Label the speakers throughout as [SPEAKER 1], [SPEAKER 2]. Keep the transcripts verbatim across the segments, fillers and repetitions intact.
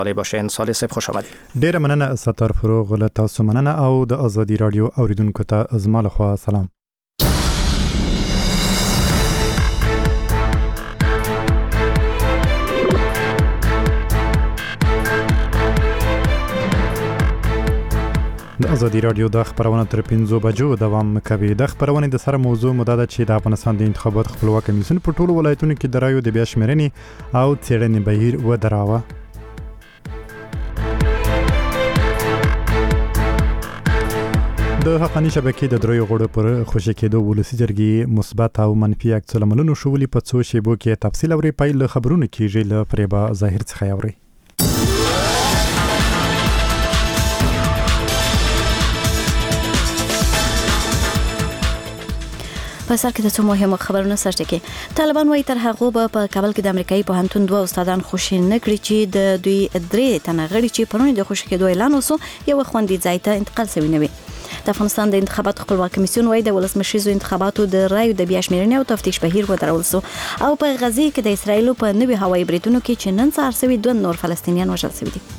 [SPEAKER 1] صالح باشین. صالح صاحب خوش آمدید.
[SPEAKER 2] ډیره مننه ستار فروغ له تاسو مننه او د ازادي رادیو اوریدونکو ته زما له خوا سلام. د ازادي رادیو د خبرونه تر پنځو بجو دوام کوي. د خبرونه د سره موضوع مدده چې د افغانستان د انتخابات خپلواک کمیسیون په ټولو ولایتونو کې د رایو د بیا شمېرنې او څېړنې بهیر ودراوه. د حقانی شبکې د دریو غړو پر خوشی کېدو ولسی جرګې مثبت او منفي عکس العملونو شولي په څو شیبو کې تفصیل اوري. پایله خبرونه کیږي له فریبا ظاهر څخه اوري.
[SPEAKER 3] په سر کې د څو مهمو خبرونو سرچ کې طالبان وايي تر هغه په کابل کې د امریکایي پوهنتون دوه استادان خوشی نه کړی چې د دوی درې تنه غړي چې پرونی د خوشی کېدو اعلان وسو یو خوندې ځای ته انتقال شوی نه وي. د افغانستان د انتخاباتو خپلواک کمیسیون وايي د ولسمشریزو انتخاباتو د رایو د بیا شمېرنې او تفتیش بهیر ودرول سو او په غزه کې د اسرایل په نوي هوایي بریتونو کې چې نن سهار سوي دوه نور فلسطینیان وژل شوي دي.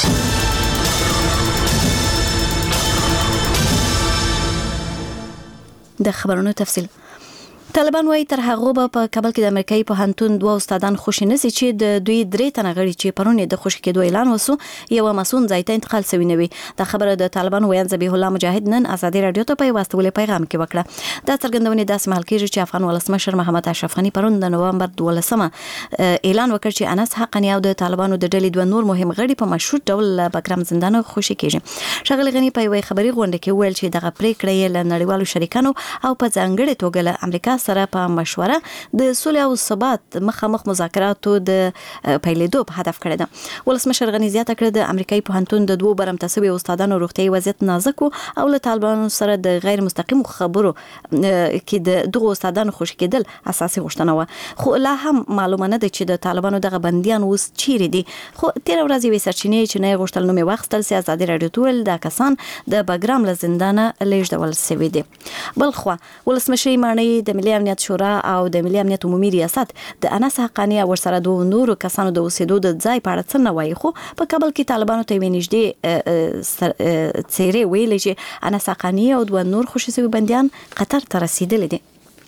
[SPEAKER 3] د خبرونو تفصیل. طالبان وايي تر هغه په کابل کې د امریکایي پوهنتون دوه استادان خوشی نسی چې د دوی درې تنه غړي چې پرونی د خوشی کېدو اعلان وسو یو مسون ځای ته انتقال شوی نه وي. د خبره د طالبان ویان ذبیح الله مجاهد نن ازادي رادیو ته په واسطه پیغام کې وکړه. دا څرګندونه داسې مهال کېږي چې افغان ولسمشر محمد اشرف غنی پرون د نوامبر دولسمه اعلان وکړ چې انس حقانی او د طالبانو د ډلې دوه نور مهم غړي په مشروط ډول بګرام زندان خوشی کېږي. شغله غنی په یوې خبري غونډه کې ویل چې دغه پریکړه له نړیوالو شریکانو او په ځانګړي توګه له امریکا سره په مشوره د صلح او ثبات مخامخ مذاکراتو د پیلېدو په هدف کړی ده. ولسمشر غنی زیاته کړه د امریکایي پوهنتون د دوه برمتسبي استادانو روغتيایي وضعیت نازک او له طالبانو سره د غیر مستقیم خبرو کې د دغه استادانو خوشی کېدل اساسي غوښتنه و. خو لا هم معلومه نه ده چې د طالبانو دغه بنديان اوس چیرې دي. خو تیر ورځ یې سرچینې چې نه غوښتل نو می وختل سي ازادي رادیو ټول د کسان د بګرام له زندانه لیږدول شوی دي. بلخو ولسمشر مانی د ملي امنیت شورا او د ملي امنیت عمومي ریاست د انس حقانی او سره دوه نورو کسانو د اوسېدو د ځای په اړه څه نه وایي. خو په کابل کې طالبانو ته وینځدي څیرې ویلې چې انس حقانی او دوه نور خوشي شوي بنديان قطر ته رسیدلي دي.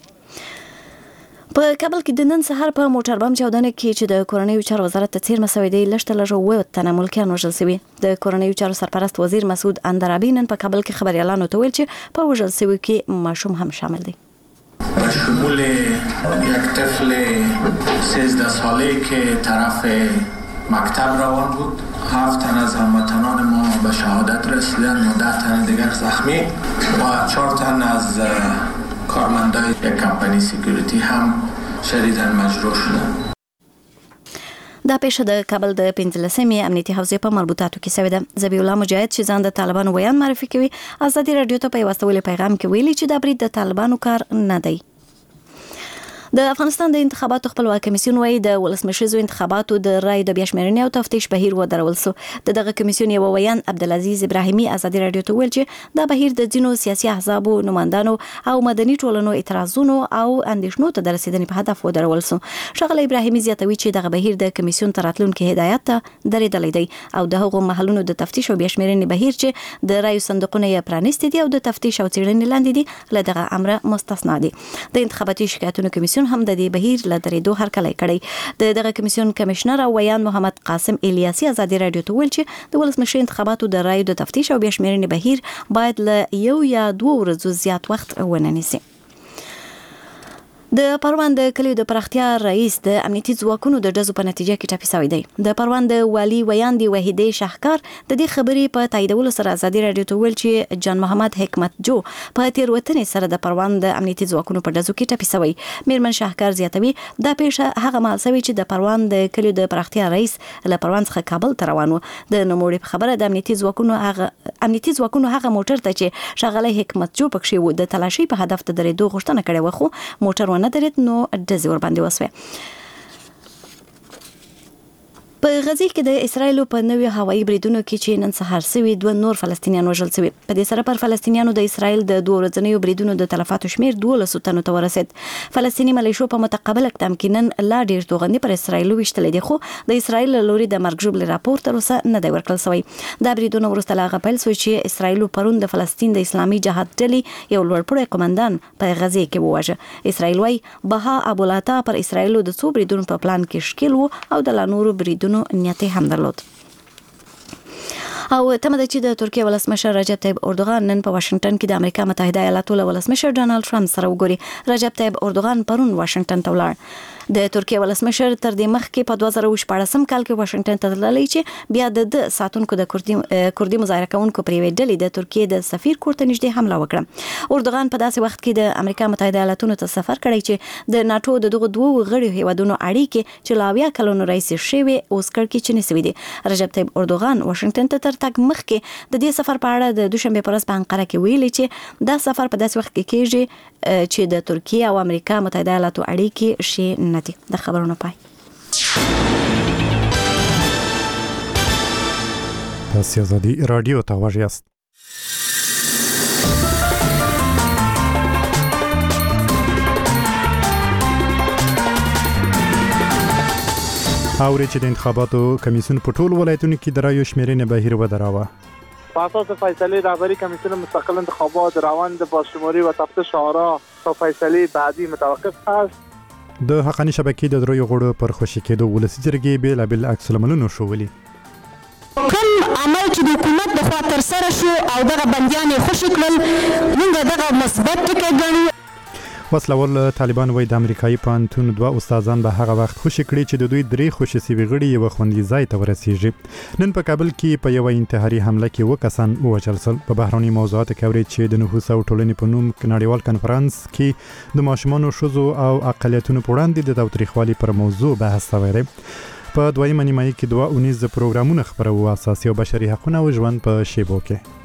[SPEAKER 3] په کابل کې د نن سهار په موټر بم چاودنه کې چې د کورنیو چارو وزارت ته تیر مسوي دی لشته لږه و تنه ملکیان وژل شوي. د کورنیو چارو سرپرست وزیر مسعود اندرابی نن په کابل کې خبري اعلان وکړ چې په وژل شوي کې ماشوم هم شامل دی.
[SPEAKER 4] و شمول یک طفل سیزده ساله که طرف مکتب روان بود. هفت تن از هموطنان ما به شهادت رسیدن و ده تن دیگر زخمی و چهار تن از کارمندای یک کمپانی سکیوریتی هم شدیداً مجروح شدند.
[SPEAKER 3] دا پیښه د کابل د پنځلسمې امنیتي حوزې په مربوطاتو کې شوې ده. ذبیح الله مجاهد چې ځان د طالبانو ویان معرفي کوي ازادي رادیو ته په واسطه پیغام کې ویلي چې دا برید د طالبانو کار نه دی. د افغانستان د انتخاباتو خپلواک کمیسیون وايي د ولسمشریزو انتخاباتو د رای د بیا شمېرنې او تفتیش بهیر ودرول سو. د دغه کمیسیون یو ویان عبدالعزیز ابراهیمي ازادي رادیو ته ویل چې دا بهیر د ځینو سیاسي احزابو نمائندانو او مدني ټولنو اعتراضونو او اندیشنو ته د رسیدنې په هدف ودرول سو. شغله ابراهیمي زیاتوي چې دغه بهیر د کمیسیون تراتلونکو هدایت ته درېدلې دی او د هغو محلونو د تفتیش او بیا شمېرنې بهیر چې د رای صندوقونه یې پرانیستي دي او د تفتیش او څېړنې لاندې دي له دغه امر مستثنا دي. د انتخاباتي شکایتونو کمیسیون هم د دې بهیر له درېدو هرکلی کړی. د دغه کمیسیون کمشنر او ویان محمد قاسم الیاسی ازادي رادیو ته ویل چې د ولسمشر انتخاباتو د رایو د تفتیش او بیا شمېرنې بهیر باید له یو یا دوه ورځو زیات وخت ونه نیسي. د پروان د کلیو د پراختیا رئیس د امنیتي ځواکونو د ډزو په نتیجه کې ټپي شوی دی. د پروان د والی ویاندې وحیدې شاهکار د دې خبرې په تاییدولو سره ازادي رادیو ته ویل چې جان محمد حکمت جو په تیروتنې سره د پروان د امنیتي ځواکونو په ډزو کې ټپي شوی. میرمن شاهکار زیاتوي دا پیښه هغه مهال شوی چې د پروان د کلیو د پراختیا رئیس له پروان څخه کابل ته روان و. د نوموړي په خبره د امنیتي ځواکونو هغه امنیتي ځواکونو هغه موټر ته چې شغله حکمت جو پکښې و د تلاشي په هدف ته درېدو غوښتنه کړې و خو موټر ونه درېد نو ډزې ور باندې وسوه. په غزه کې د اسرایل په نوي هوایي بریدونو کې چې نن سهار سوي دوه نور فلسطینیان وژل شوي. په دې سره پر فلسطینیانو د اسرایل د دوه ورځنیو بریدونو د تلفاتو شمیر دولس تنو ته ورسید. فلسطینی ملیشو په متقابل اقدام کې نن لا ډیر توغندي پر اسرایل وشتل دي، خو د اسرایل لوري د مرګ ژوبل راپور تر اوسه نه دی ورکړل شوی. دا بریدونه وروسته لا غپل سو چې اسرایل پرون د فلسطین د اسلامي جهاد ډلې یو لوړپوړی قومندان په غزه کې وواژه. اسرایل وايي بها ابولاتا پر اسرایل د څو بریدونو په پلان کې شکل وو او د لانورو بریدونو نیت هم درلود. او تمه ده چې د ترکیه ولسمشر رجب طیب اردوغان نن په واشنگټن کې د امریکا متحده ایالاتو له ولسمشر ډونالد ټرمپ سره وګوري. رجب طیب اردوغان پرون واشنگټن ته ولاړ. د ترکیه ولسمشر تر دې مخکې په دوه زره شپاړسم کال کې واشنگټن ته تللی چې بیا د ساتونکو د کوردي کوردي مظاهره کوونکو پر یوې ډلې د ترکیه د سفیر کور ته نږدې حمله وکړه. اردوغان په داسې وخت کې د امریکا متحده ایالاتونو ته سفر کړی چې د ناتو د دغه دوه غړي هیوادونو اړیکې چې لا اویا کلونو راهیسې شوي اوس کړکې چنې سوي دي. رجب طیب اردوغان واشنگټن ته تر تګ مخکې د دې سفر په اړه د دوشنبه پر ورځ په انقره کې ویلي چې دا سفر په داسې وخت کې کېږي چې د ترکیه او امریکا متحده ایالاتو اړیکې شي نه دي. د خبرونو پای.
[SPEAKER 2] تاسو آزادی رادیو ته واژیاست. اوري چې د انتخاباتو کمیسیون په ټولو ولایتونو کې د رایو شمیرنې بهیر ودراوه.
[SPEAKER 1] په اساس فیصله رهبری کمیسیون مستقل انتخابات روند بازشماری و تفتیش آرا تا فیصله بعدی متوقف است.
[SPEAKER 2] د حقانی شبکې د دریو غړو پر خوشی کېدو ولسی جرګې بېلابېل عکس العملونه شولي.
[SPEAKER 5] کوم عمل چې د حکومت د خوا تر سره شو او دغه بندیان خوشی کړل موږ دغه مثبت ټکی ګڼو.
[SPEAKER 2] وسلوال طالبان وایي د امریکایي پوهنتون دوه استادان به هغه وخت خوشی کړي چې د دوی درې خوشي سوي غړي یو خوندي ځای ته ورسیږي. نن په کابل کې په یو انتحاري حمله کې و کسان ووژل شول. په بهرني موضوعاتو کې اوري چې د نفوس او ټولنې په نوم نړیوال کنفرانس کې د ماشومانو ښځو او اقلیتونو په وړاندې د تاوتریخوالي پر موضوع بحث شوی دی. په دویمه نیمایي کې دوه اونیز پروګرامونه خپرو اساسي او بشري حقوقونه او ژوند په شیبو کې.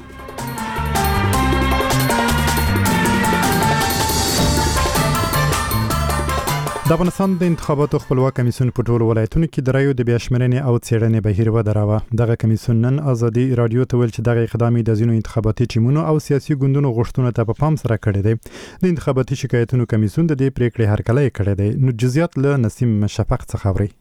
[SPEAKER 2] د افغانستان د انتخاباتو خپلواک کمیسیون په ټولو ولایتونو کې د رایو د بیا شمېرنې او څېړنې بهیر ودراوه. دغه کمیسیون نن آزادي رادیو ته ویل چې دغه اقدام د ځینو انتخاباتي ټیمونو او سیاسي ګوندونو غوښتنو ته په پام سره کړی دی. د انتخاباتي شکایتونو کمیسیون د دې پریکړې هرکلی کړی دی. نو جزئیات له نسیم شفق څخه اوري.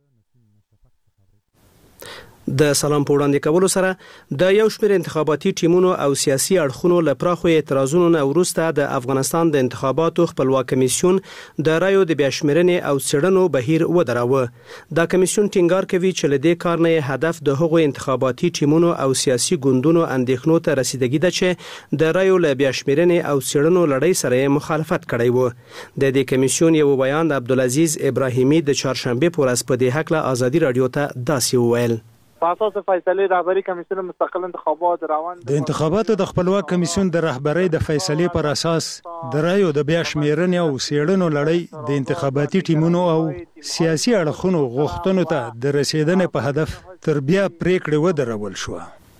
[SPEAKER 6] د سلام په وړاندې کولو سره د یو شمېر انتخاباتي ټیمونو او سیاسي اړخونو له پراخو اعتراضونو نه وروسته د افغانستان د انتخاباتو خپلواک کمیسیون د رایو د بیا شمېرنې او څېړنو بهیر ودراوه. دا کمیسیون ټینګار کوي چې له دې کار نه هدف د هغو انتخاباتي ټیمونو او سیاسي ګوندونو اندېښنو ته رسیدګي ده چې د رایو له بیا شمېرنې او څېړنو لړۍ سره مخالفت کړی و. د دې کمیسیون یو بیان د عبدالعزیز ابراهیمي د چهارشنبه په ورځ په دې هکله آزادي رادیو ته داسې وویل.
[SPEAKER 1] په اساس فیصله رهبری کمیسیون مستقل انتخابات روند
[SPEAKER 7] د انتخاباتو د خپلواک کمیسیون د رهبری د فیصلې پر اساس د رایو د بیا شمېرنې او څېړنو لړۍ د انتخاباتي ټیمونو او سیاسي اړخونو غوښتنو ته د رسیدنې په هدف تر بیا پریکړې ودرول شو.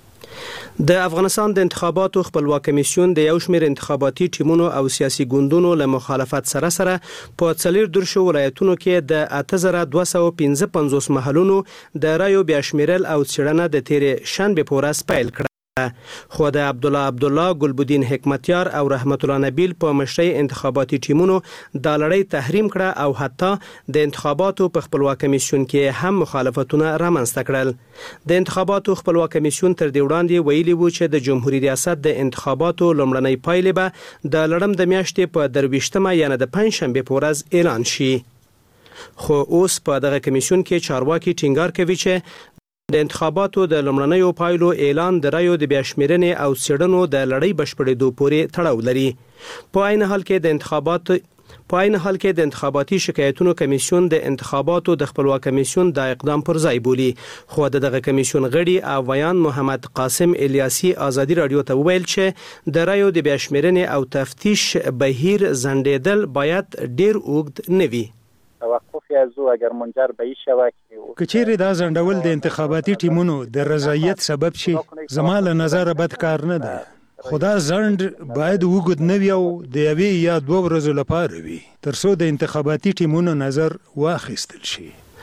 [SPEAKER 6] د افغانستان د انتخاباتو خپلواک کمیسیون د یو شمېر انتخاباتي ټیمونو او سیاسي ګوندونو له مخالفت سره سره په څلور درشو ولایتونو کې د اته زره دوه سوه پنځه پنځوس محلونو د رایو بیا شمېرل او څېړنه د تیرې شنبې په ورځ پیل کړه. خو د عبدالله عبدالله، ګلبدین حکمتیار او رحمت الله نبیل په مشرۍ انتخاباتي ټیمونو دا لړۍ تحریم کړه او حتی د انتخاباتو په خپلواک کمیسیون کې هم مخالفتونه رامنځته کړل. د انتخاباتو خپلواک کمیسیون تر دې وړاندې ویلي و چې د جمهوریت ریاست د انتخاباتو لومړنۍ پایلې به د لړم د میاشتې په درویشتمه یعنې د پنجشنبې په ورځ اعلان شي. خو اوس په دغه کمیسیون کې چارواکي ټینګار کوي چې د انتخاباتو د لومړنیو پایلو اعلان د رایو د بیا شمېرنې او څېړنو د لړۍ بشپړېدو پورې تړاو لري. په عین حال کې د انتخاباتو په عین حال کې د انتخاباتي شکایتونو کمیسیون د انتخاباتو د خپلواک کمیسیون د اقدام پر ځای بولي. خو د دغه کمیسیون غړي او ویان محمد قاسم الیاسی آزادي رادیو ته وویل چې د رایو د بیا شمېرنې او تفتیش بهیر ځنډېدل باید ډیر اوږد نه وي.
[SPEAKER 1] توقف یازو اگر منجر به این شود
[SPEAKER 7] که چیرې دا ځنډول د انتخاباتي ټیمونو د رضایت سبب شي زما له نظره بد کار نه ده. خو دا ځنډ باید اوږد نه وي او د یوې یا دوه ورځو لپاره وي تر څو د انتخاباتي ټیمونو نظر واخیستل شي.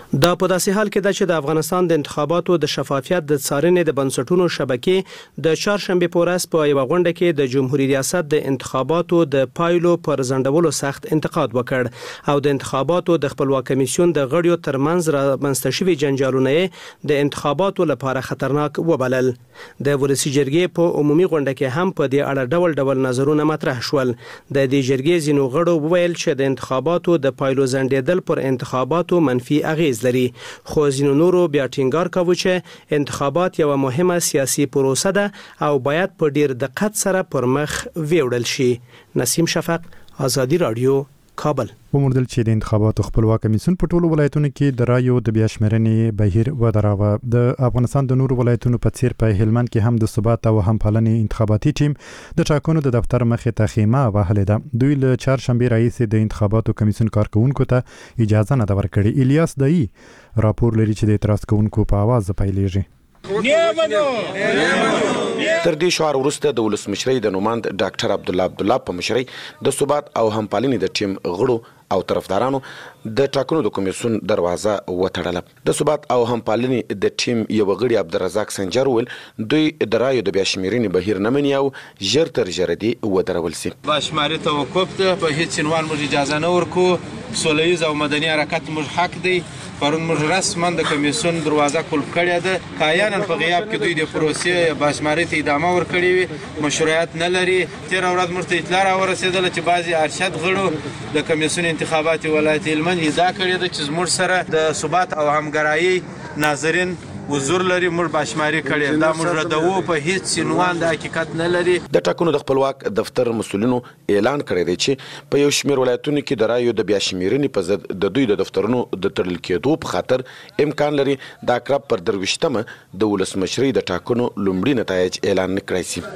[SPEAKER 6] دا په داسې حال کې ده چې د افغانستان د انتخاباتو د شفافیت د څارنې د بنسټونو شبکې د چهارشنبه په ورځ په یو غونډه کې د جمهوریت ریاست د انتخاباتو د پایلو پر ځنډولو سخت انتقاد وکړ او د انتخاباتو د خپلواک کمیسیون د غړیو ترمنځ را منځته شوي جنجالونه د انتخاباتو لپاره خطرناک وبلل. د ولسي جرګې په عمومي غونډه کې هم په دې اړه ډول ډول نظرونه مطرح شول. د دې جرګې ځینو غړو وویل چې د انتخاباتو د پایلو ځنډېدل پر انتخاباتو منفي اغیز لري، خو ځینو نورو بیا ټینګار کاوه چې انتخابات یو مهمه سیاسي پروسه ده او باید په ډیر دقت سره پر مخ ویوړل شي. نسیم شفق، آزادی رادیو، کابل.
[SPEAKER 2] وموندل چې د انتخاباتو خپلواک کمیسیون په ټولو ولایتونو کې د رایو د بیا شمېرنې بهیر ودراوه. د افغانستان د نورو ولایتونو په څیر په هلمند کې هم د ثبات او همپالنې انتخاباتي ټیم د ټاکنو د دفتر مخې ته خیمه وهلې ده. دوی له چهارشنبه راهیسې د انتخاباتو کمیسیون کارکونکو ته اجازه نه ده ورکړې. الیاس دای راپور لري چې د اعتراض کوونکو په आवाज پیلېږي.
[SPEAKER 8] تر دې شعار وروسته د ولسمشرۍ د نوماند ډاکټر عبدالله عبدالله په مشرۍ د ثبات او همپالنې د ټیم غړو او طرفدارانو د ټاکنو د کمیسیون دروازه وتړله. د ثبات او همپالنې د ټیم یو غړي عبدالرزاق سنجر ویل دوی د رایو د بیا شمېرنې بهیر نه مني او ژر تر ژره دې ودرول سي.
[SPEAKER 9] باشماري توقف ته په هیڅ عنوان موږ اجازه نه ورکو. سوله او مدني حرکت موږ حق دی. پرون موږ رسما د کمیسیون دروازه قلف کړې ده. کایانا په غیاب کې دوی د پروسې باشماري ته ادامه ورکړې وي، مشروعیت نه لري. تیر ورځ موږ ته اطلاع راورسېدله چې بعضي ارشد غړو د کمیسیون انتخابات ولایت هلمند ادعا کړې ده چې زموږ سره د ثبات او همګرایي ناظرین حضور لري، موږ باشماري کړې. دا موږ ردوو، په هیڅ عنوان د حقیقت نه لري.
[SPEAKER 8] د ټاکنو د خپلواک دفتر مسولینو اعلان کړی دی چې په یو شمېر ولایتونو کې د رایو د بیا شمېرنې په ضد د دوی د دفترونو د تړل کېدو په خاطر امکان لري د اکراب پر درویشتمه د ولسمشرۍ د ټاکنو لومړي نتایج اعلان نه کړای شي.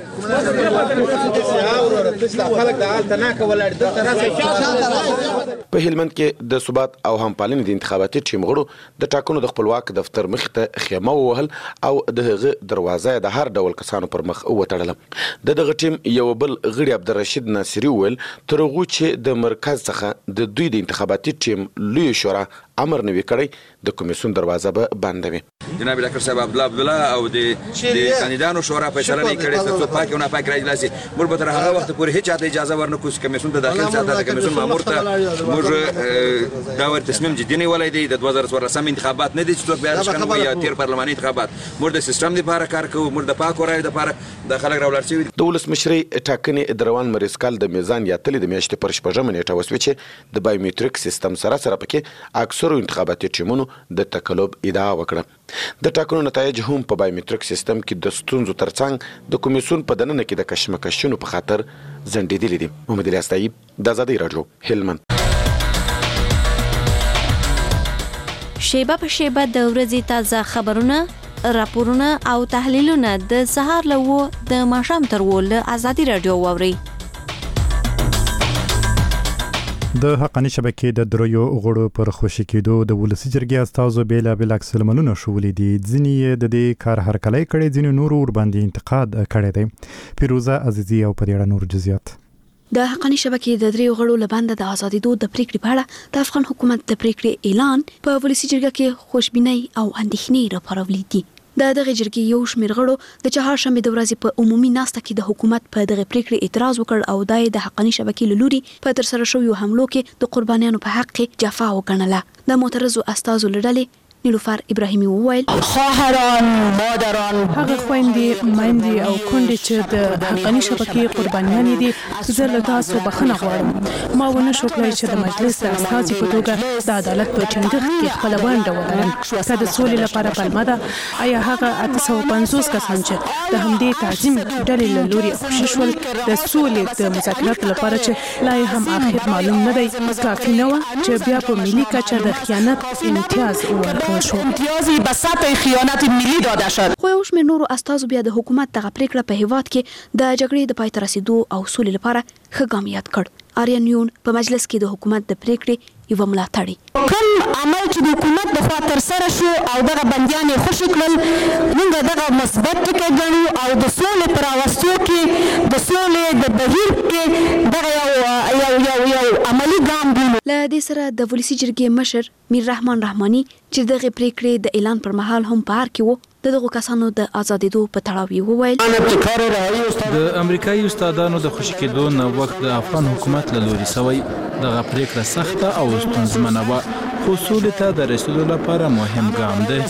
[SPEAKER 8] په هلمند کې د ثبات او همپالنې د انتخاباتي ټیم غړو د ټاکنو د خپلواک دفتر مخې ته خیمه ووهل او د هغه دروازه د هر ډول کسانو پر مخ وتړله. د دغه ټیم یو بل غړي عبدالرشید ناصري وویل تر هغو چې د مرکز څخه د دوی د انتخاباتي ټیم لوی شورا امر نه وي کړی د کمیسیون دروازه به بنده وي.
[SPEAKER 10] جناب ډاکټر صاحب عبدالله عبدالله او د د کاندیدانو شورا فیصله نه کړې چې څوک پاک او نه پاک راځي لاسي. موږ به تر هغه وخت پورې هیڅ چاته اجازه ورنکړو چې کمیسیون ته داخل ساته د کمیسیون مامور ته موږ دا ور تصمیم جدي نه ولای دی. د دوه زره څوارلسم انتخابات نه دي چې څوک بیا ځکه یا تیر پارلماني انتخابات موږ د سیستم لپاره کار کوو، موږ د پاک ورای لپاره د خلک راولر شي.
[SPEAKER 8] د ولسمشرۍ ټاکنې د روان مریض کال د میزان یا تلې د میاشتې پر شپږمه نیټه وسوي چې د بایومټریک سیستم سره سره پکې اکثرو انتخاباتي ټیمونو د تقلب ادعا وکړه. د ټاکنو نتایج هم په بایومټریک سیستم کې د ستونزو ترڅنګ د کمیسیون په دننه کې د کشمکشونو په خاطر ځنډېدلي دي. محمد الیاس طیب، د آزادۍ راډیو، هلمند.
[SPEAKER 3] شیبه په شیبه د ورځې تازه خبرونه، راپورونه او تحلیلونه د سهار له و د ماښام تر و له آزادۍ راډیو واورئ.
[SPEAKER 2] د حقانی شبکې د دریو غړو پر خوشی کېدو د ولسي جرګې استازو بیلابیل عکس العملونه شولې دي. ځینې د دې کار هرکلی کړی، ځینې نور ور باندې انتقاد کړی دی. فیروزه عزیزی او پر اړه نور جزئیات.
[SPEAKER 11] د حقانی شبکې د دریو غړو لباند د آزادیدو د پریکړې په اړه د افغان حکومت د پریکړې اعلان په ولسي جرګه کې خوشبینۍ او اندېښنې راپارولې دي. د دغه جرګې یو شمېر غړو د چهارشنبه د ورځې په عمومي ناسته کې د حکومت په دغه پریکړې اعتراض وکړ او دای د حقانی شبکې له لوري په ترسره شویو حملو کې د قربانیانو په حق کې جفا وګڼله. د معترضو استازو لړلې نیلوفر ابراهیمی وویل
[SPEAKER 5] خواهران، مادران،
[SPEAKER 12] هغه خويندې، میندې او کونډې چې د حقانی شبکې قربانیان دي، زه له تاسو بخښنه غواړم. ما ونه شو کولای چې د مجلس د استازي په توګه د عدالت په ټینګښت کې خپل ونډه ولرم. که د سولې لپاره پلمه ده، آیا هغه اته سوه پنځوس کسان چې د همدې تعظیم ډلې له لوري خوشي شول د سولې د مذاکراتو لپاره چې لا هم اخر معلوم نه دی، کافي نه وه چې بیا په ملي کچه د خیانت امتیاز ورکړل شو.
[SPEAKER 5] امتیازی به سطح خیانت ملی داده شد.
[SPEAKER 11] خو یو شمېر نورو استازو بیا د حکومت دغه پریکړه په هیواد کې د جګړې د پای ته رسیدو او سولې لپاره ښه ګام یاد کړ. آریان یون په مجلس کې د حکومت د پریکړې یو ملاتړی.
[SPEAKER 5] کوم عمل چې د حکومت د خوا تر سره شو او دغه بندیان یې خوشي کړل، موږ دغه مثبت ټکی ګڼو او د سولې په راوستو کې د سولې د بهیر کې دغه یو یو یو یو عملي ګام ګڼو.
[SPEAKER 11] له د دې سره د ولسی جرګې مشر میر رحمان رحماني چې دغه پریکړې د اعلان پر مهال هم په هر کې وو دغه کسانو د آزادېدو په تړاو یې وویل
[SPEAKER 13] د امریکایي استادانو د خوشی کېدو نه وخت د افغان حکومت له لوري سوی دغه پریکړه سخته او ستونزمنه وه خو سولې ته د رسیدو لپاره مهم ګام دی.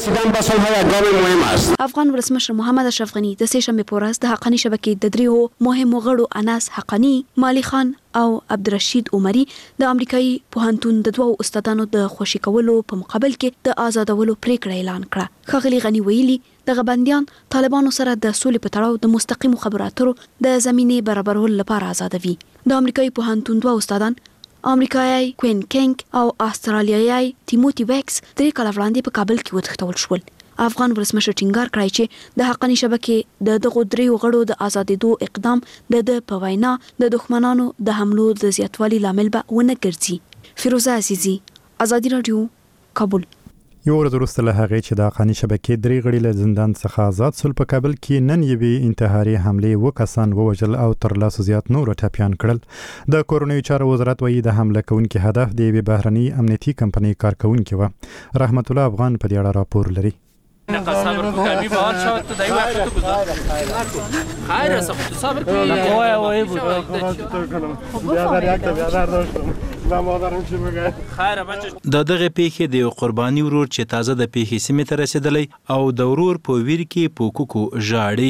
[SPEAKER 11] افغان ولسمشر محمد اشرف غني د سه شنبې په ورځ د حقاني شبکې د دریو مهمو غړو اناس حقاني، مالی خان او عبدالرشید عمري د امریکایي پوهنتون د دوو استادانو د خوشی کولو په مقابل کې د آزادولو پریکړه اعلان کړه. ښاغلي غني ویلي دغه بندیان طالبانو سره د سولې په تړاو د مستقیمو خبرو اترو د زمینې برابرولو لپاره آزادوي. د امریکایي پوهنتون دوه استادان امریکایي کوین کینګ او استرالیایي تیموتی ویکس درې کاله وړاندې په کابل کې وتښتول شول. افغان ولسمشر ټینګار کړی چې د حقاني شبکې د دغو دریو غړو د آزادېدو اقدام د د په وینا د دښمنانو د حملو د زیاتوالي لامل به ونه ګرځي. فیروزه عزیزي، ازادي رادیو، کابل.
[SPEAKER 2] یو ورځ وروسته له هغې چې د حقاني شبکې درې غړي له زندان څخه آزاد سول په کابل کې نن یوې انتحاري حملې اووه کسان ووژل او تر لسو زیات نور ټپیان کړل. د کورنیو چارو وزارت وایي د حمله کوونکي هدف د یوې بهرنۍ امنیتي کمپنۍ کارکوونکي وه. رحمت الله افغان په دې اړه راپور لري.
[SPEAKER 14] صبر کمی بار شد تو دایی وقت تو گذار خیر است تو صبر کنی وای وای بود بیادر یک بیادر داشتم و مادرم چی بگه خیر بچه
[SPEAKER 13] د دغه پیښې د یو قرباني ورور چې تازه د پیښې سیمې ته رسیدلی او د ورور په ویر کې په کوکو ژاړي.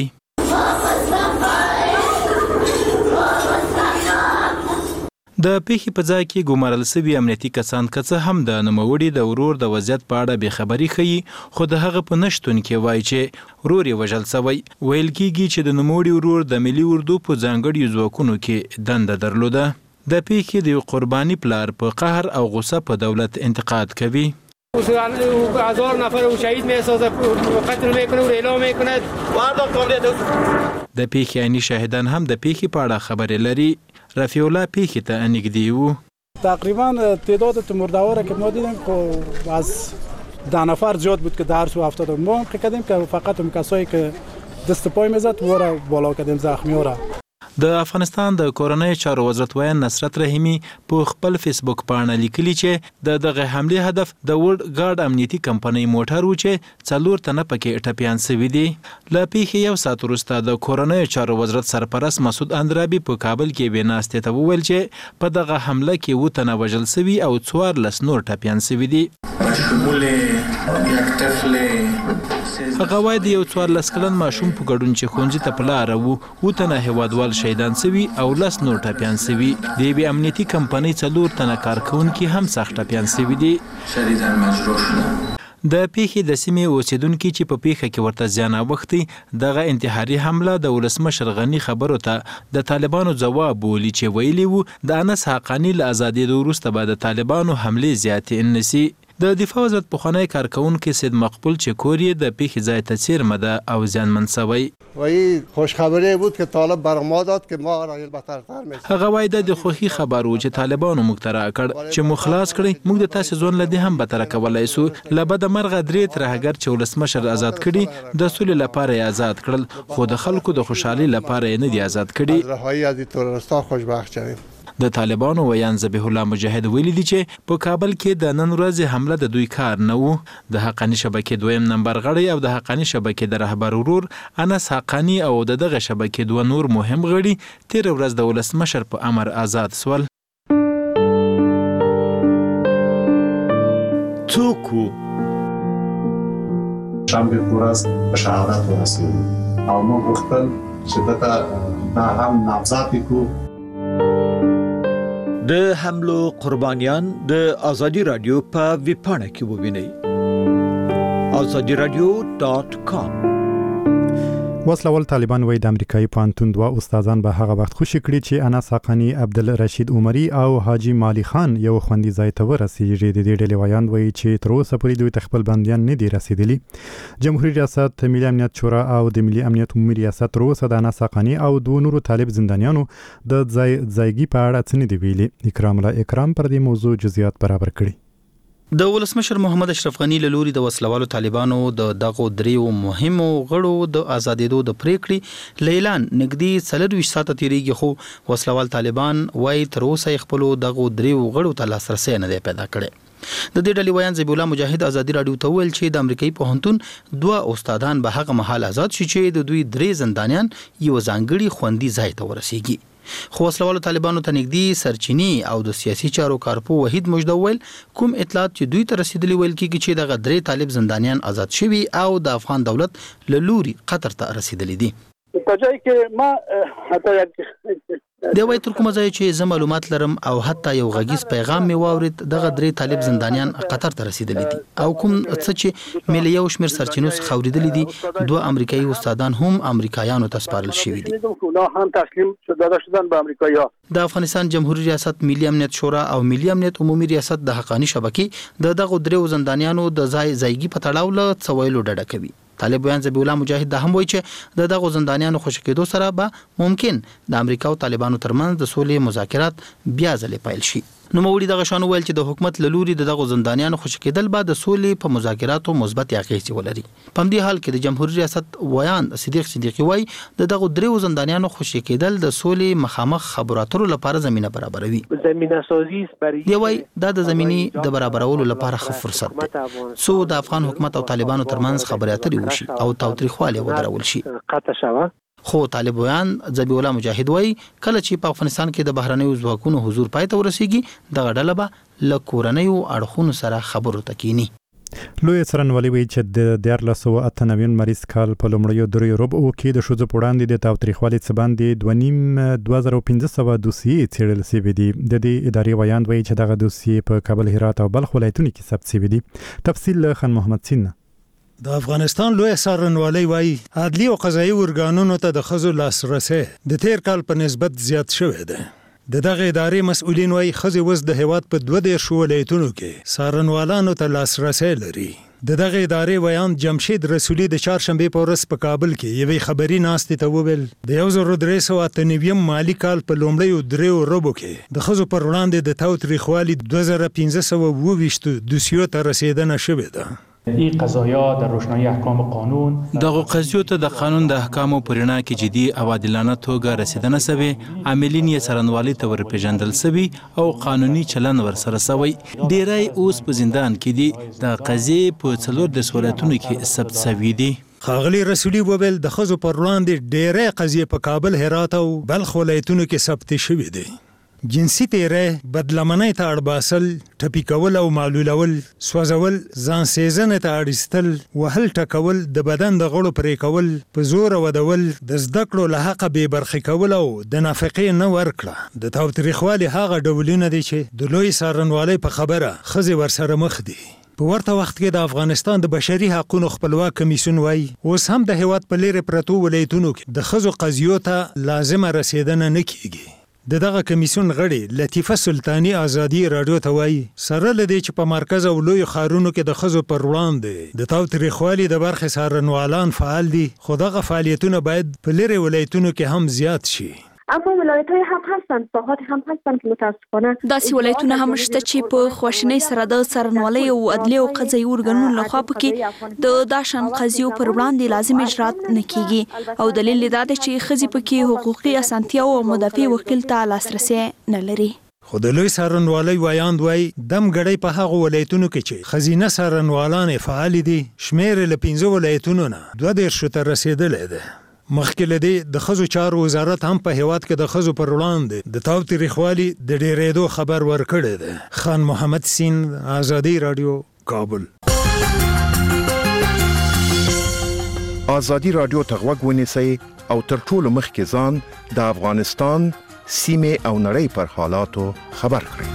[SPEAKER 13] د پیښې په ځای کې ګمارل شوي امنیتي کسان که څه هم د نوموړي د ورور د وضعیت په اړه بېخبري ښیي خو د هغه په نشتون کې وایي چې ورور یې وژل شوی. ویل کېږي چې د نوموړي ورور د ملي اردو په ځانګړیو ځواکونو کې دنده درلوده. د پیښې د یو قرباني پلار په قهر او غصه په دولت انتقاد کوي.
[SPEAKER 14] هزار نفر شهید میسازه قتل میکنه و اعلام میکنه.
[SPEAKER 13] د پیښې عیني شاهدان هم د پیښې په اړه خبرې لري. رفیع الله پیښې ته نږدې و.
[SPEAKER 15] تقریبا تعداد مرده‌ها که ما دیدیم که از ده نفر زیاد بود که در سو افتاد. ما هم کردیم که فقط هم کسایی که دست پای میزد و را بالا کردیم زخمی‌ها را.
[SPEAKER 13] د افغانستان د کورنۍ چارو وزارت وایي نصرت رحیمی په خپل فیسبوک باندې لیکلي چې د دغه حملې هدف د ورلد ګارد امنیتي کمپنۍ موټر و چې څلور تنه پکې ټپیان شوي دي. له پیښې یو ساعت وروسته د کورنۍ چارو وزارت سرپرست مسعود اندرابي په کابل کې بې ناستې ته وویل چې په دغه حمله کې اووه تنه وژل شوي او څوارلس نور ټپیان شوي دي. هغه وایي د یو څوارلس کلن ماشوم په ګډون چې ښوونځي ته په لاره و اووه تنه هیوادوال شهیدان شوي او لس نور ټپیان شوي. د یوې امنیتي کمپنۍ څلور تنه کارکوونکي هم سخت ټپیان شوي دي. د پیښې د سیمې اوسیدونکي چې په پیښه کې ورته زیان اوښتی دغه انتحاري حمله د ولسمشر غني خبرو ته د طالبانو ځواب بولي چې ویلي وو د انس حقاني له آزادېدو وروسته به د طالبانو حملې زیاتې نه سي. د دفاع وزارت پخوانی کارکوونکی سید مقبول چې کور یې د پیښې ځای ته څیرمه ده او زیانمن شوی.
[SPEAKER 16] وایي خوشخبری بود که طالب بر ما داد که ما را بدترتر می‌سازد.
[SPEAKER 13] هغه وایي د خوښي خبر و چې طالبانو موږ ته راکړ چې مو خلاص کړی موږ د تاسې ځون له دې هم بدتره کولی سو. له بده مرغه درې ترهګر چې ولسمشر آزاد کړي د سولې لپاره یې آزاد کړل خو د خلکو د خوشحالۍ لپاره یې نه دي آزاد کړي.
[SPEAKER 16] از رهایی از تروریستا خوشبخت شویم.
[SPEAKER 13] د طالبانو ویان ذبیح الله مجاهد ویلي دي چې په کابل کې د نن ورځې حمله د دوی کار نه و. د حقاني شبکې دویم نمبر غړی او د حقاني شبکې د رهبر ورور انس حقاني او د دغه شبکې دوه نور مهم غړي تیر ورځ د ولسمشر په امر آزاد سول.
[SPEAKER 17] څوک شنبه ورځ په شهادت ورسېد او موږ غوښتل چې دغه دا هم نامزد کړو.
[SPEAKER 18] د حملو قربانیان د آزادی رادیو په ویبپاڼه کې ووینئ آزادی رادیو ډاټ کام.
[SPEAKER 2] وسلوال طالبان وایي د امریکایي پوهنتون دوه استادان به هغه وخت خوشي کړي چې انس حقاني، عبدالرشید عمري او حاجی مالی خان یو خوندي ځای ته ورسېږي. د دې ډلې وایان وایي چې تر اوسه پورې دوی ته خپل بندیان نه دي رسېدلي. جمهوریت ریاست، ملي امنیت شورا او د ملي امنیت عمومي ریاست تر اوسه د انس حقاني او دوه نورو طالب زندانیانو د ځای ځایګي په اړه څه نه دي ویلي. اکرام الله اکرام پر دې موضوع جزئیات برابر کړي.
[SPEAKER 19] د ولسمشر محمد اشرف غنی له لوري د وسلوالو طالبانو د دغو دریو مهمو غړو د آزادېدو د پریکړې لیلان نګدي څلرویشت ساعته تیریږي، خو وسلوال طالبان وايي تر اوسه خپل دغو دریو غړو ته لاسرسي نه دی پیدا کړی. د دې ډلې ویان ذبیح الله مجاهد ازادي رادیو ته ویل چې د امریکایي پوهنتون دوه استادان به هغه مهال آزاد شي چې د دوی درې زندانیان یو ځانګړي خوندي ځای ته ورسیږي. خو وسلوالو طالبانو ته نږدې سرچینی او د سیاسي چارو کارپو وحید مجده ویل کوم اطلاعات چې دوی ته رسیدلی ویل کیږي چې دغه درې طالب زندانیان آزاد شوي او د افغان دولت له لوري قطر ته رسیدلی دي.
[SPEAKER 1] په ځای کې ما حتی
[SPEAKER 19] دی وای تر کومه ځای چې زه معلومات لرم او حتی یو غږیز پیغام می واورید دغه درې طالب زندانیان قطر ته رسیدلی دي او کوم څه چې ملي یو شمیر سرچینو څخه اوریدلی دي دوه امریکایي استادان هم امریکایانو ته سپارل شوي دي.
[SPEAKER 1] هم تسلیم شده شدن به امریکایی‌ها.
[SPEAKER 19] د افغانستان جمهوریت ریاست ملي امنیت شورا او ملي امنیت عمومي ریاست د حقانی شبکې د دغه درې زندانیانو د ځای ځایګي په تړاو له څویلو ډډه کوي. طالب بیان ذبیح الله مجاهد د هم وایي چې د دغه زندانیانو خوشی کېدو سره به ممکن د امریکا او طالبانو ترمنځ د سولې مذاکرات بیا ځلې پیل شي. نو موري دغه شانو ویل چې د حکومت له لوري د دغه زندانیانو خوشی کېدل به د سولې په مذاکراتو مثبت اغېز ولري. په همدې حال کې د جمهوریت ریاست ویان صدیق صدیقی وایي د دغه درې زندانیانو خوشی کېدل د سولې مخامخ خبرو اترو لپاره زمينه برابروي.
[SPEAKER 1] زمينه سازي
[SPEAKER 19] دی وایي دا د زميني د برابرولو لپاره ښه فرصت دی سو د افغان حکومت او طالبانو ترمنځ خبرې اترې وشي او تاوتریخوالی ودرول شي.
[SPEAKER 1] قطع شوه
[SPEAKER 19] خو طالبان ذبیح الله مجاهد وایي کله چې په افغانستان کې د بهرنیو ځواکونو حضور پای ته ورسیږي دغه ډله به له کورنیو اړخونو سره خبرو ته کینی.
[SPEAKER 2] لوی څرنوالي وایي چې د دیارلس سوه اته نوي مریض کال په لومړیو دریو ربعو کې د ښځو په وړاندې د تاوتریخوالي څه باندې دوه نیم دوه زره پنځه سوه دوسیې څېړل سوي دي. د دې ادارې ویاند وایي چې دغه دوسیې په کابل، هرات او بلخ ولایتونو کې ثبت سوي دي. تفصیل خان محمد سین.
[SPEAKER 7] د افغانستان لوی څارنوالۍ وایي عدلي او قضایي ارګانونو ته د ښځو لاسرسی د تیر کال په نسبت زیات شوی دی. د دغه ادارې مسؤلین وایي ښځې اوس د هیواد په دوه دېرشو ولایتونو کې څارنوالانو ته لاسرسی لري. د دغه ادارې ویاند جمشید رسولي د چهارشنبې په ورځ په کابل کې یوې خبري ناستې ته وویل د یو زر درې سوه اته نوي مالي کال په لومړیو دریو ربعو کې د ښځو پر وړاندې د تاوتریخوالي دوه زره پنځه سوه اووه ویشت دوسیو ته رسیدنه شوې ده.
[SPEAKER 20] این قضایا در روشنایی احکام قانون
[SPEAKER 13] دغه قضیو ته د قانون د احکامو په رڼا کې جدي او عادلانه توګه رسیدنه سوي، عاملین یې څرنوالي ته ورپېژندل سوي او قانوني چلن ورسره سوی. ډیری اوس په زندان کې دي. د قضیې په څلور د ولایتونو کې ثبت سوي دي.
[SPEAKER 7] ښاغلي رسولي وویل د ښځو پر وړاندې ډیری قضیې په کابل، هرات او بلخ ولایتونو کې ثبت شوي دي. جنسي تیری، بدلمنۍ ته اړباسل، ټپي کول او معلولول، سوځول، ځان سیزنې ته اړیستل، وهل ټکول، د بدن د غړو پرې کول، په زور ودول، د زده کړو له حقه بې برخې کول او د نفقې نه ورکړه د تاوتریخوالي هغه ډولونه دي چې د لوی څارنوالۍ په خبره ښځې ورسره مخ دي. په ورته وخت کې د افغانستان د بشري حقوقو خپلواک کمیسیون وایي اوس هم د هیواد په لیرې پرتو ولایتونو کې د ښځو قضیو ته لازمه رسیدنه نه کیږي. د دغه کمیسیون غړي لطیفه سلطانی ازادي رادیو ته وایي سره لدی چې په مرکز او لوی ښارونو کې د ښځو پر وړاندې د تاوتریخوالي د برخې څارنوالان فعال دي، خو دغه فعالیتونه باید په لرې ولایتونو کې هم زیات شي.
[SPEAKER 21] اما ولایت‌های هم هستند، ساحات هم هستند که متاسفانه
[SPEAKER 11] داسې ولایتونه هم شته چې په خواشینۍ سره د څارنوالۍ او عدلي او قضایي ارګانونو لخوا پکې د داشان قضیو پر وړاندې لازم اجرات نه کیږي او دلیل دا دی چې ښځې پکې حقوقي اسانتیاو او مدافع وکیل ته لاسرسی نه لري.
[SPEAKER 7] خو د لوی څارنوالۍ ویاند وایي دم ګړی په هغو ولایتونو کې چې ښځینه څارنوالانې فعالې دي شمېر یې له پنځه ولایتونو نه دوه دېرشو ته رسېدلی دی. مخکې له دې د ښځو چارو وزارت هم په هیواد کې د ښځو پر وړاندې د تاوتریخوالي د ډېرېدو خبر ورکړی دی. خان محمد سین، آزادي رادیو، کابل.
[SPEAKER 22] آزادي رادیو ته غوږ ونیسئ او تر ټولو مخکې ځان د افغانستان، سیمې او نړۍ پر حالاتو خبر کړئ.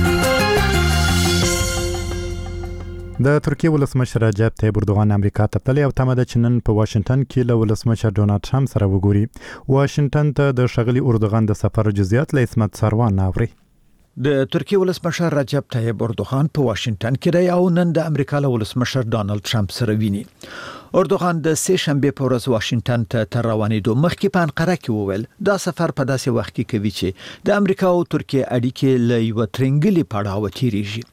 [SPEAKER 2] د ترکیه ولسمشر رجب طیب اردوغان امریکا ته تللی او تمه ده چې نن په واشنگټن کې له ولسمشر ډونالد ټرمپ سره وګوري. واشنگټن ته د ښاغلي اردوغان د سفر جزئیات له عصمت سروان اوري.
[SPEAKER 18] د ترکیه ولسمشر رجب طیب اردوغان په واشنگټن کې دی او نن د امریکا له ولسمشر ډونالد ټرمپ سره ویني. اردوغان د سه شنبه په ورځ واشنگټن ته تر روانېدو مخکې په انقره کې وویل دا سفر په داسې وخت کې کوي چې د امریکا او ترکیه اړیکې له یو ترنګلي پړاو تیریږي.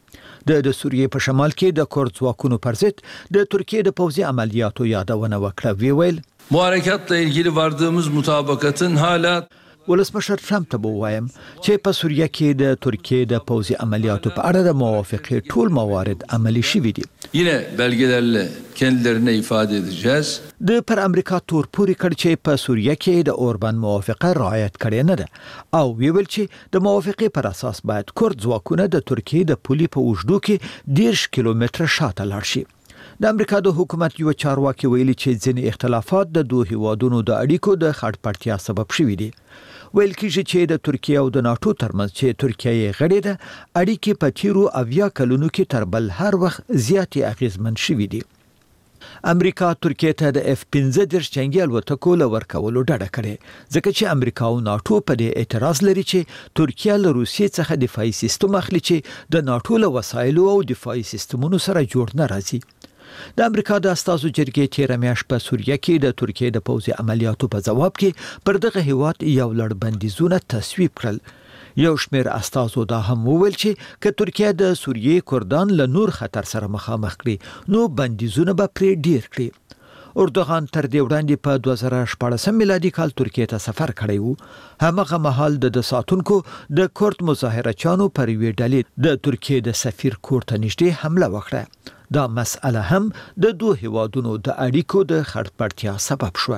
[SPEAKER 18] د سوریې په شمال کې د کورد ځواکونو پر ضد د ترکیې د پوځي عملیاتو یادونه وکړه. وی ویل
[SPEAKER 4] Bu harekatla ilgili vardığımız mutabakatın hala
[SPEAKER 18] ولسمشر ټرمپ ته ووایم چې په سوریه کې د ترکیې د پوځي عملیاتو په اړه د موافقې ټول موارد عملي شوي دي.
[SPEAKER 4] Yine belgelerle kendilerine ifade edeceğiz.
[SPEAKER 18] د پر امریکا تور پوري کړ چې په سوریه کې د اوربان موافقه رعایت کړي نه ده او ویل چې د موافقې پر اساس باید کورد ځواکونه د ترکیې د پولي په اوږدو کې دیرش کیلومتره شاته لاړ شي. د امریکا د حکومت یو چارواکي ویلي چې ځینې اختلافات د دوه هیوادونو د اړیکو د خړپړتیا سبب شوي دي. ویل کېږي چې د ترکیې او د ناتو ترمنځ چې ترکیه یې غړې ده اړیکې په تیرو اویا کلونو کې تر بل هر وخت زیاتې اغیزمن شوي دي. امریکا ترکیې ته د اف پنځه دېرش جنګي الوتکو له ورکولو ډډه کړې ځکه چې امریکا او ناتو په دې اعتراض لري چې ترکیه له روسیې څخه دفاعي سیستم اخلي چې د ناتو له وسایلو او دفاعي سیستمونو سره جوړ نه راځي. د امریکا د استازو جرګې تیر میاشت په سوریه کې د ترکیې د پوځي عملیاتو په جواب کې پر دغه هیواد یو لړ بندیزونه تصویب کړل. یو شمېر استازو دا هم وویل چې که ترکیه د سوریې کردان له نور خطر سره مخامخ کړي نو بندیزونه به پرې ډیر کړي. اردوغان تر دې وړاندې په دوه زره شپاړسم میلادي کال ترکیې ته سفر کړی و. همغه مهال د ساتونکو د کورد مظاهرچیانو پر یوې ډلې د ترکیې د سفیر کور ته نږدې حمله وکړه. دا مسئله هم د دوه هیوادونو د اړیکو د خړپړتیا سبب شوه.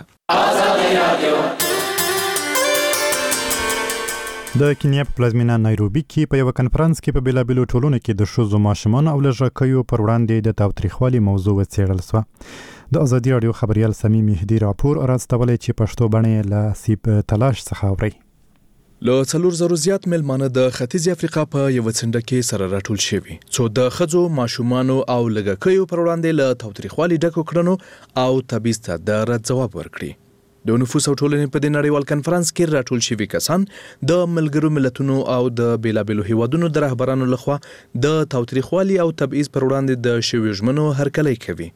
[SPEAKER 2] د کینیا په پلازمینه نایروبي کې په یو کنفرانس کې په بیلابیلو ټولنو کې د ښځو ماشومان او لږکیو پر وړاندې د تاوتریخوالي موضوع وڅېړل شوه. د ازادي راډیو خبريال سمي مهدي راپور راستولی چې پښتو بڼه له سیب تلاش څخه اوري.
[SPEAKER 6] له څلور زرو زیات ملمانه د ختیځ افریقا په یو څنډه کې سره راټول شوي څو د ښځو ماشومانو او لږکیو پر وړاندې له تاوتریخوالي ډکو کړنو او تبعیض ته د رد ځواب ورکړي. د نفوس او ټولنې په دې نړیوال کنفرانس کې راټول شوي کسان د ملګرو ملتونو او د بیلابیلو هیوادونو د رهبرانو لخوا د تاوتریخوالي او تبعیض پر وړاندې د شویو ژمنو هرکلی کوي.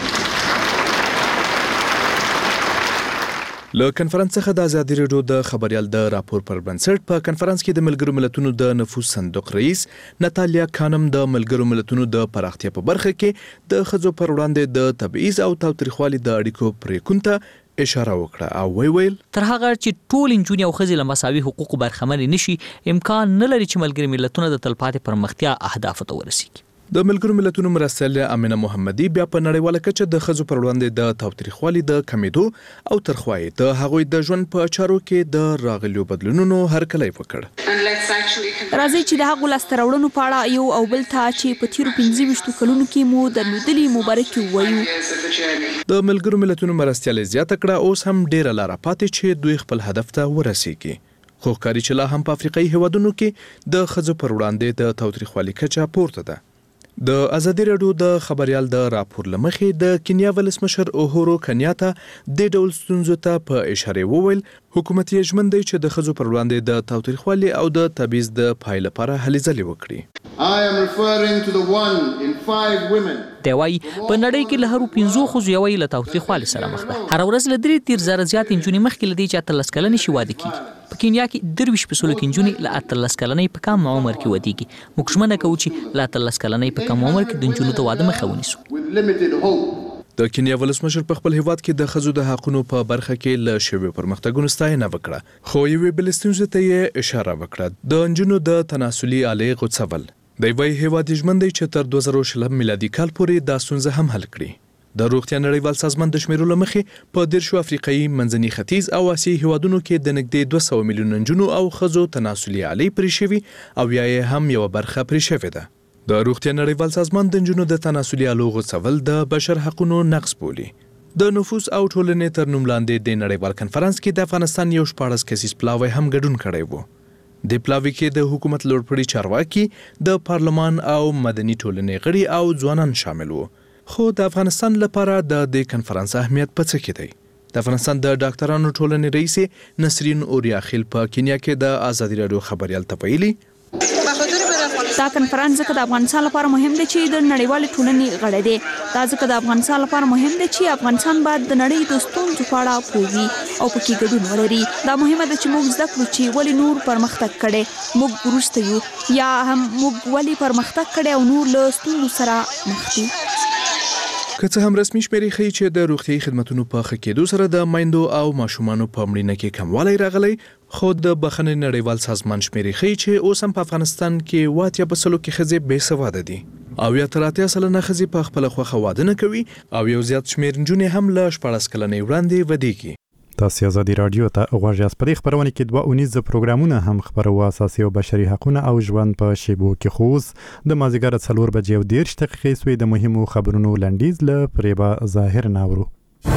[SPEAKER 6] له کنفرانس څخه د ازادي راډیو د خبريال د راپور پر بنسټ په کنفرانس کې د ملګرو ملتونو د نفوس صندوق رئیس ناتالیا کانم د ملګرو ملتونو د پراختیا په برخه کې د ښځو پر وړاندې د تبعیض او تاوتریخوالي د اړیکو پریکون ته اشاره وکړه او وی ویل
[SPEAKER 23] تر هغه چې ټول انجونی او ښځې له مساوي حقوقو برخمن نشي امکان نه لري چې ملګري ملتونه د تلپاتې پرمختیا اهداف ته ورسیږي.
[SPEAKER 6] د ملګرو ملتونو مرستیال امینه محمدي بیا په نړیواله کچه د ښځو پر وړاندې د تاوتریخوالي د کمیدو او ترخوالي د هغوی د ژوند په چارو کې د راغلیو بدلونونو هرکلی وکړ.
[SPEAKER 11] راځي چې د هغو لاسته راوړنو په اړه یو او بل ته چې په تیرو پنځه ویشتو کلونو کې مو درلودلي مبارکي ووایو.
[SPEAKER 6] د ملګرو ملتونو مرستیال زیاته کړه اوس هم ډیره لاره پاتې چې دوی خپل هدف ته ورسیږي. خو ښکاري چې لا هم په افریقایي هیوادونو کې د ښځو پر وړاندې د تاوتریخوالي کچه پورته ده. د ازادي راډیو د خبريال د راپور لمخې د کینیا ولسمشر اوهورو کنیاتا د ډول ستونزو ته په اشاره وویل حکومت یې ژمن دی چې د ښځو پر وړاندې د تاوتریخوالي او د تبعیض د پای لپاره هلې ځلې وکړي.
[SPEAKER 24] I am referring to the one in five women.
[SPEAKER 23] دی وايي په نړۍ کې له هرو پنځو ښځو یوې له تاوتریخوالي سره مخ ده. هر ورځ له درې تیر زره زیات انجونې مخکې له دې چې اتلس کلنې شي واده کیږي. په کینیا کې درویشت په سلو کې انجونې له اتلس کلنۍ په کم عمر کې ودیږي. موږ ژمنه کوو چې له اتلس کلنۍ په کم عمر کې د انجونو ته واده مخه ونیسو.
[SPEAKER 6] د کینیا ولسمشر په خپل هیواد کې د ښځو د حقونو په برخه کې له شویو پرمختګونو ستاینه وکړه خو یوې بلې ستونزې ته یې اشاره وکړه د نجونو د تناسلي آلې غوڅول. د یوې هیواد ژمن دی چې تر دوه زره شلم میلادي کال پورې دا ستونزه هم حل کړي. د روغتیا نړیوال سازمان د شمیرو له مخې په دیرشو افریقایي منځني ختیځ او اسیایي هیوادونو کې د نږدې دوه سوه میلیونه نجونو او ښځو تناسلي آلې پرې شوي او یا یې هم یوه برخه پرې شوې ده. د روغتیا نړیوال سازمان د نجونو د تناسلي آلو غوڅول د بشر حقونو نقض بولي. د نفوس او ټولنې تر نوم لاندې د نړیوال کنفرانس کې د افغانستان یو شپاړس کسیز پلاوی هم ګډون کړی و. د پلاوی کې د حکومت لوړپوړي چارواکي د پارلمان او مدني ټولنې غړي او ځوانان شامل وو. خو د افغانستان لپاره د دې کنفرانس اهمیت په څه کې دی؟ د افغانستان د ډاکټرانو ټولنې رئیس نسرین اوریا خیل په کینیا کې د ازادي راډیو خبريال ته ویلي
[SPEAKER 25] بخاطر بر افغانستان
[SPEAKER 11] دا کنفرانس ځکه د افغانستان لپاره مهم دی چې د نړیوالې ټولنې غړی دی. دا ځکه د افغانستان لپاره مهم دی چې افغانستان باید د نړۍ د ستونزو په اړه پوه وي او پکې ګډون ولري. دا مهمه ده چې موږ زده کړو چې ولې نور پرمختګ کړي، موږ وروسته یو، یا هم موږ ولې پرمختګ کړي او نور له ستونزو سره مخ دي.
[SPEAKER 6] که څه هم رسمي شمیرې ښیي چې د روغتیايي خدماتو په ښه کېدو سره د میندو او ماشومانو په مړینه کې کموالی راغلی، خو د بخښنې نړیوال سازمان شمیرې ښیي چې اوس هم په افغانستان کې اووه اتیا په سلو کې ښځې بې سواده دي او یا تر اتیا سلنه ښځې په خپله خوښه واده نه کوي او یو زیات شمېر نجونې هم له شپاړس کلنۍ وړاندې ودېږي.
[SPEAKER 2] تاسو آزادي رادیو ته غواړئ. اس په دې خبرونه کې دوه اونیز پروګرامونه هم خبرو اساسي او بشري حقوقونه او ژوند په شیبو کې خوز د مازیګر څلور بجې او دېرش دقیقې سوې د مهمو خبرونو لنډیز له پریبا ظاهر ناورو.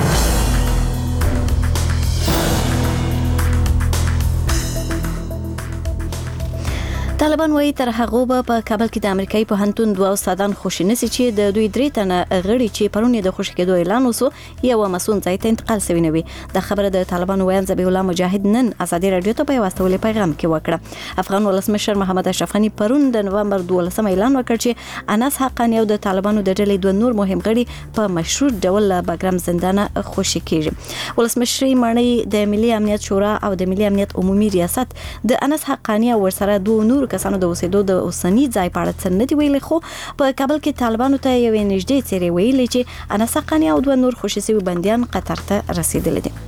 [SPEAKER 3] طالبان وایي تر هغه به په کابل کې د امریکایي پوهنتون دوه استادان خوشي نسی چې د دوی درې تنه غړي چې پرون د خوشي کېدو اعلان وسو یو مسون ځای ته انتقال شوی نه وي. د خبره د طالبان ویان ذبیح الله مجاهد نن ازادي رادیو ته په واسطه پیغام کې وکړه. افغان ولسمشر محمد اشرف غنی پرون د نومبر دولسم اعلان وکړ چې انس حقانی او د طالبانو د ډلې دوه نور مهم غړي په مشروط ډول له بګرام زندان خوشي کیږي. ولسمشر مانی د ملي امنیت شورا او د ملي امنیت عمومي ریاست د انس حقانی او ورسره دوه نور کسانو د اوسېدو د اوسنی ځای په اړه څه نه دی ویلي، خو په کابل کې طالبانو ته یوې نږدې څېرې ویلي چې انس حقانی او دوه نور خوشي شوي بندیان قطر ته رسېدلي دي.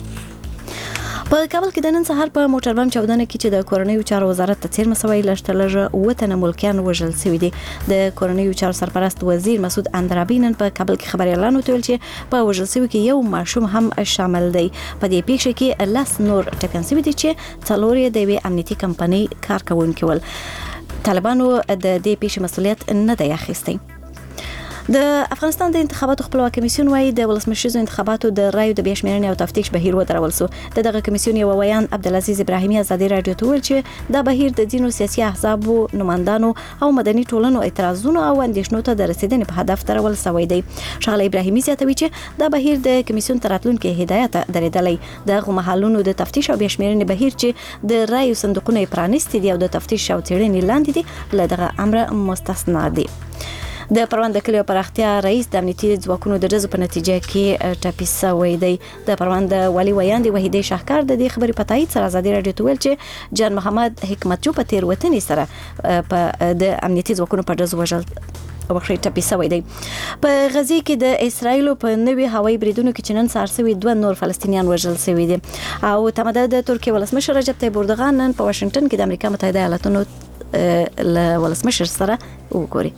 [SPEAKER 3] په کابل کې د نن سهار په موټر بم چاودنه کې چې د کورنیو چارو وزارت ته څیرمه سوی لږ لږ اووه تنه ملکیان وژل شوي دي. د کورنیو چارو سرپرست وزیر مسعود اندرابي نن په کابل کې خبري اعلان وکړ چې په وژل شوي کې یو ماشوم هم شامل دی. په دې پیښه کې لاس نور ټپیان شوي دي چې څلور یې د یوې امنیتي کمپنۍ کارکونکي ول. طالبانو د دې پیښې مسؤلیت نه دی اخیستی. د افغانستان د انتخاباتو خپلواک کمیسیون وايي د ولسمشر انتخاباتو د رایو د بیاشمېرنې او تفتیش بهیر ودرول سو. د دغه کمیسیون یو ویان عبدالعزیز ابراهیمي ازادي رادیو ته ویل چې دا بهیر د دینو سیاسي احزابو نمائندانو او مدني ټولنو اعتراضونو او اندیشنو ته د رسیدنې په هدف درول سوی دی. ښاغلی ابراهیمي زیاتوي چې دا بهیر د کمیسیون تر راتلونکي هدایت درېدلی. دغه مهالونو د تفتیش او بیاشمېرنې بهیر چې د رایو صندوقونه پرانیستي دي او د تفتیش او څېړنې لاندې دي له دغه امر مستثنا دي. د پروان د کلیو پراختیا رئیس د امنیتي ځواکونو د ډزو په نتیجه کې ټپي شوی دی. د پروان د والي ویاندې وحیدې شاهکار د دې خبرې په تایید سره ازادي رادیو ته ویل چې جان محمد حکمتجو په تېروتنې سره په د امنیتي ځواکونو په ډزو وژل وخت ټپي شوی دی. په غزي کې د اسرایل په نوي هوایي بریدونو کې چنن سار شوی دوه نور فلسطینیان وژل شوی دي. او تماده د ترکیه ولسمشر رجب طیب اردوغان نن په واشنگټن کې د امریکا متحده ایالاتونو له ولسمشر سره وګوري.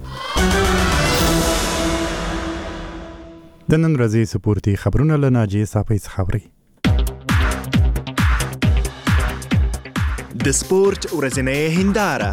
[SPEAKER 2] د نن ورځې سپورتي خبرونه له ناجي صافي څخه خبري.
[SPEAKER 8] د سپورت ورځنۍ هنداره.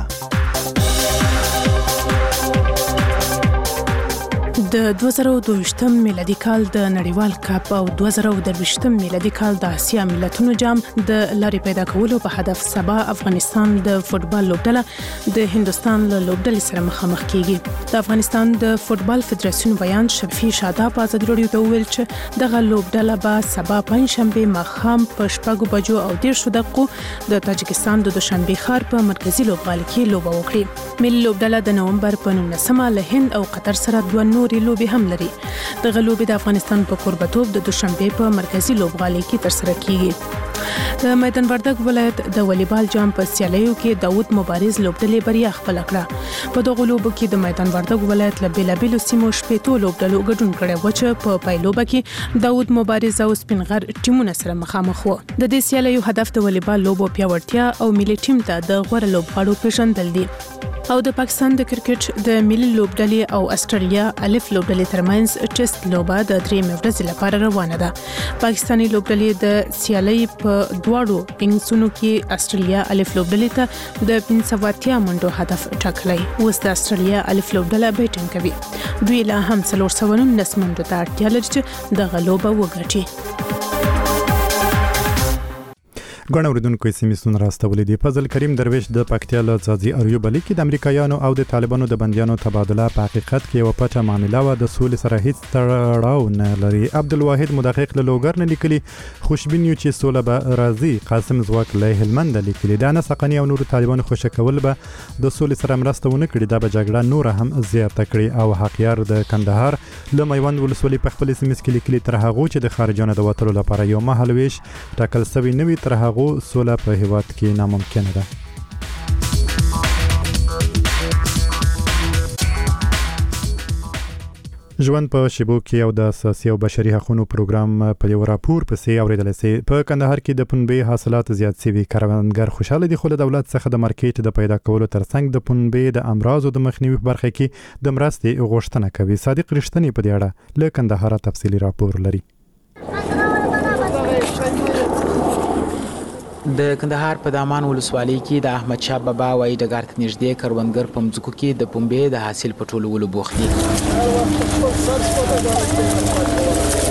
[SPEAKER 12] د دوه زره او دوه ویشتم میلادي کال د نړیوال کپ او دوه زره او درویشتم میلادي کال د اسیا ملتونو جام د لارې پیدا کولو په هدف سبا افغانستان د فوتبال لوبډله د هندستان له لوبډلې سره مخامخ کیږي. د افغانستان د فوتبال فدراسیون بیان شفیع شاداب ازادي رادیو ته ویل چې دغه لوبډله به سبا پنځشنبه ماښام په شپږو بجو او دېرشو دقیقو د تاجکستان د دوشنبه ښار په مرکزي لوبغالي کې لوبه وکړي. ملي لوبډله د نومبر په نولسمه له هند او قطر سره دوه نورې لوبې هم لري. دغه لوبې د افغانستان په کوربتوب د دوشنبه په مرکزي لوبغالي کې ترسره کیږي. د میدان وردګ ولایت د والیبال جام په سیالیو کې داوود مبارز لوبډلې بریا خپل کړه. په دغه لوبو کې د میدان وردګ ولایت له بیلابیلو سیمو شپېتو لوبډلو ګډون کړی و چې په پایلوبه کې داوود مبارز او سپینغر ټیمونه سره مخامخ وو. د دې سیالیو هدف د والیبال لوبو پیاوړتیا او ملي ټیم ته د غوړه لوبغاړو پیژندل دي. او د پاکستان د کرکټ د ملي لوبډلې او استرالیا الف لوبډلې ترمنځ ټیسټ لوبه د درېمې ورځې لپاره روانه ده. پاکستاني لوبډلې د سیالۍ په دواړو انګسونو کې استرالیا الف لوبډلې ته د پنځه سوه اتیا منډو هدف ټاکلی. اوس د استرالیا الف لوبډله بیټینګ کوي. دوی لا هم څلور سوه نولس منډو ته اړتیا لري چې دغه لوبه وګټي.
[SPEAKER 2] ګڼ اوریدونکو سیمې راستولې دي. فضل کریم درویش د پکتیا له ځاځي اریوب لیکي د امریکایانو او د طالبانو د بنديانو تبادله په حقیقت کې یو پټه معامله و د سولې سره هیڅ تړاو نه لري. عبدالواحد مدقق له لوګر نه لیکلي خوشبین یو چې سوله به راځي. قاسم زواک له هلمند لیکلي دا نه سقنی او نور طالبانو خوشی کول به د سولې سره مرسته ونه کړي دا به جګړه نور هم زیاته کړي. او حقیار د کندهار له میوند ولسوالۍ په خپل سیمه کې لیکلي تر هغه چې د خارجانو د وټلو لپاره یو مهال ویش ټاکل سوی نوي تر هغه سوله په هیواد کې ناممکن ده. ژوند په شیبو کې یو د اساسي او بشري حقوقو پروګرام په یو راپور پسې اوریدل سي. په کندهار کې د پنبې حاصلات زیات سوي. کروندګر خوشاله دي خو د دولت څخه د مارکیټ د پیدا کولو ترڅنګ د پنبې د امراضو د مخنیوي په برخه کې د مرستې غوښتنه کوي. صادق رښتینی په دې اړه له کندهار تفصیلی راپور لري.
[SPEAKER 5] د کندهار په دامان ولسوالۍ کې د احمد شاه بابا وای د ګارت نږدې کروندګر په مځکو کې د پنبې د حاصل په ټولولو بوخت دي.